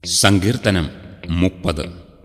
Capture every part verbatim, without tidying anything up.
സങ്കീർത്തനം മുപ്പത്.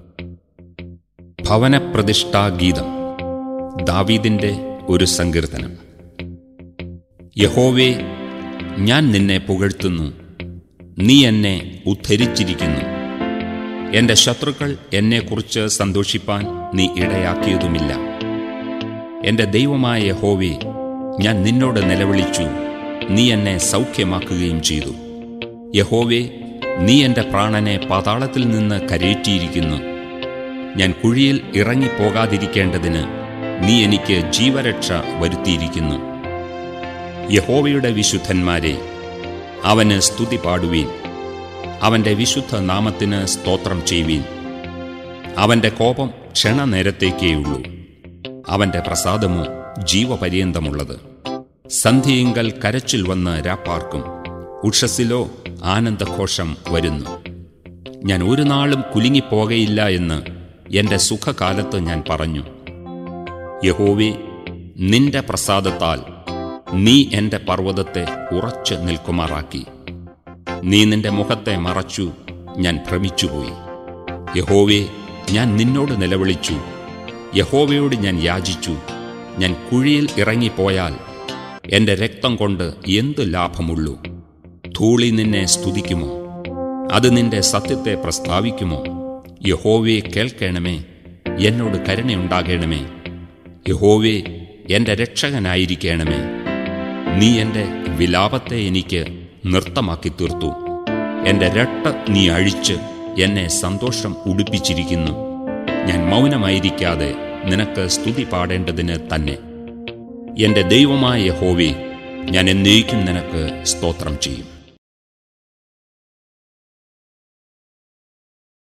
ഭവനപ്രതിഷ്ഠാഗീതം. ദാവീദിന്റെ ഒരു സങ്കീർത്തനം. യഹോവേ, ഞാൻ നിന്നെ പുകഴ്ത്തുന്നു, നീ എന്നെ ഉദ്ധരിച്ചിരിക്കുന്നു. എൻ്റെ ശത്രുക്കൾ എന്നെക്കുറിച്ച് സന്തോഷിപ്പാൻ നീ ഇടയാക്കിയതുമില്ല. എൻ്റെ ദൈവമായ യഹോവേ, ഞാൻ നിന്നോട് നിലവിളിച്ചു, നീ എന്നെ സൗഖ്യമാക്കുകയും ചെയ്തു. യഹോവേ, നീ എൻ്റെ പ്രാണനെ പാതാളത്തിൽ നിന്ന് കരയേറ്റിയിരിക്കുന്നു. ഞാൻ കുഴിയിൽ ഇറങ്ങിപ്പോകാതിരിക്കേണ്ടതിന് നീ എനിക്ക് ജീവരക്ഷ വരുത്തിയിരിക്കുന്നു. യഹോവയുടെ വിശുദ്ധന്മാരെ, അവന് സ്തുതി പാടുവീൻ. അവൻ്റെ വിശുദ്ധ നാമത്തിന് സ്തോത്രം ചെയ്യുവീൻ. അവൻ്റെ കോപം ക്ഷണനേരത്തേക്കേയുള്ളൂ, അവൻ്റെ പ്രസാദമോ ജീവപര്യന്തമുള്ളത്. സന്ധ്യയിങ്കൽ കരച്ചിൽ വന്ന് രാപ്പാർക്കും, ഉഷസ്സിലോ ആനന്ദഘോഷം വരുന്നു. ഞാൻ ഒരു നാളും കുലുങ്ങിപ്പോകയില്ല എന്ന് എൻ്റെ സുഖകാലത്ത് ഞാൻ പറഞ്ഞു. യഹോവേ, നിന്റെ പ്രസാദത്താൽ നീ എൻ്റെ പർവ്വതത്തെ ഉറച്ചു നിൽക്കുമാറാക്കി. നീ നിന്റെ മുഖത്തെ മറച്ചു, ഞാൻ ഭ്രമിച്ചുപോയി. യഹോവേ, ഞാൻ നിന്നോട് നിലവിളിച്ചു, യഹോവയോട് ഞാൻ യാചിച്ചു. ഞാൻ കുഴിയിൽ ഇറങ്ങിപ്പോയാൽ എൻ്റെ രക്തം കൊണ്ട് എന്തു ലാഭമുള്ളൂ? ധൂളി നിന്നെ സ്തുതിക്കുമോ? അത് നിന്റെ സത്യത്തെ പ്രസ്താവിക്കുമോ? യഹോവേ, കേൾക്കണമേ, എന്നോട് കരുണയുണ്ടാകണമേ. യഹോവേ, എൻ്റെ രക്ഷകനായിരിക്കണമേ. നീ എൻ്റെ വിലാപത്തെ എനിക്ക് നൃത്തമാക്കി തീർത്തു. എൻ്റെ രട്ട് നീ അഴിച്ച് എന്നെ സന്തോഷം ഉടുപ്പിച്ചിരിക്കുന്നു. ഞാൻ മൗനമായിരിക്കാതെ നിനക്ക് സ്തുതി പാടേണ്ടതിന് തന്നെ. എൻ്റെ ദൈവമായ യഹോവേ, ഞാൻ എന്നേക്കും നിനക്ക് സ്തോത്രം ചെയ്യും.